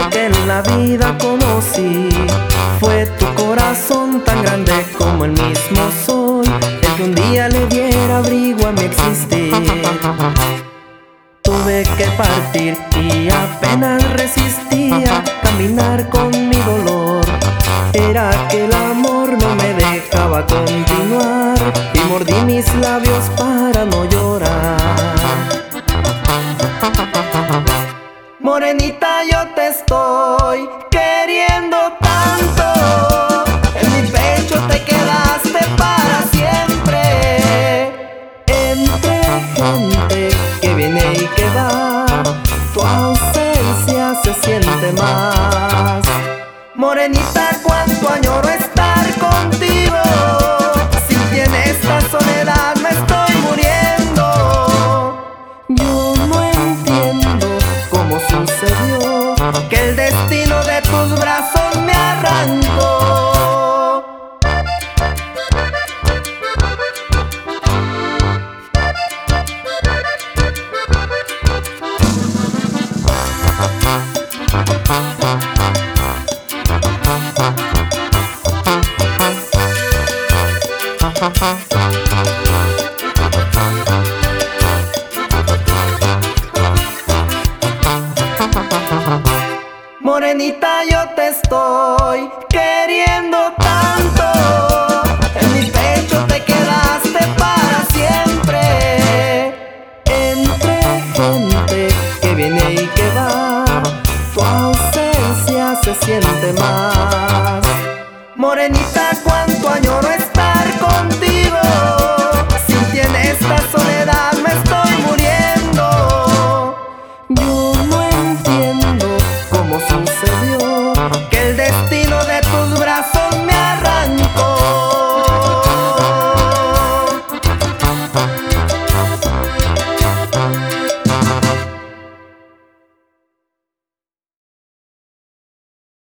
que en la vida conocí fue tu corazón tan grande como el mismo sol, el que un día le diera abrigo a mi existir. Tuve que partir y apenas resistía caminar con mi dolor. Era que el amor no me dejaba continuar y mordí mis labios para no llorar. Morenita, yo te estoy queriendo tanto, en mi pecho te quedaste para siempre. Entre gente que viene y que va, tu ausencia se siente más. Morenita, cuánto añoro estar contigo, sin ti en esta soledad me estoy muriendo. Yo no entiendo cómo sucedió que el destino de tus brazos me arrancó. Morenita, yo te estoy queriendo tanto, en mi pecho te quedaste para siempre. Entre gente que viene y que va, tu ausencia se siente más. Morenita, cuánto añoro estar contigo.